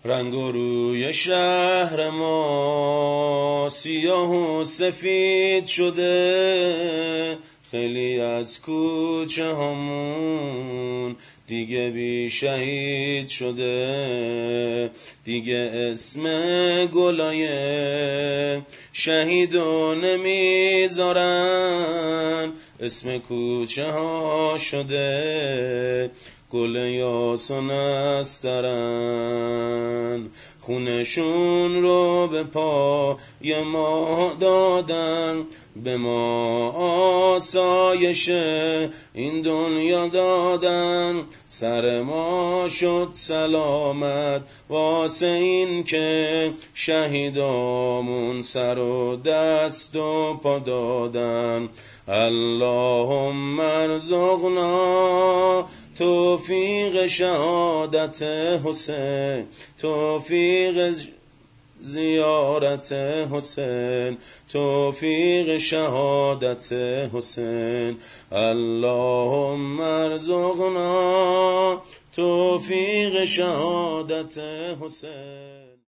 رنگ و روی شهر ما سیاه و سفید شده، خیلی از کوچه همون دیگه بی شهید شده. دیگه اسم گلای شهیدو نمیذارن، اسم کوچه ها شده گل یاسون استرن. خونشون رو به پای ما دادن، به ما آسایش این دنیا دادن. سر ما شد سلامت واسه این که شهیدامون سر و دست و پا دادن. اللهم ارزقنا توفیق شهادت حسین، توفیق زیارت حسین، توفیق شهادت حسین. اللهم ارزقنا توفیق شهادت حسین.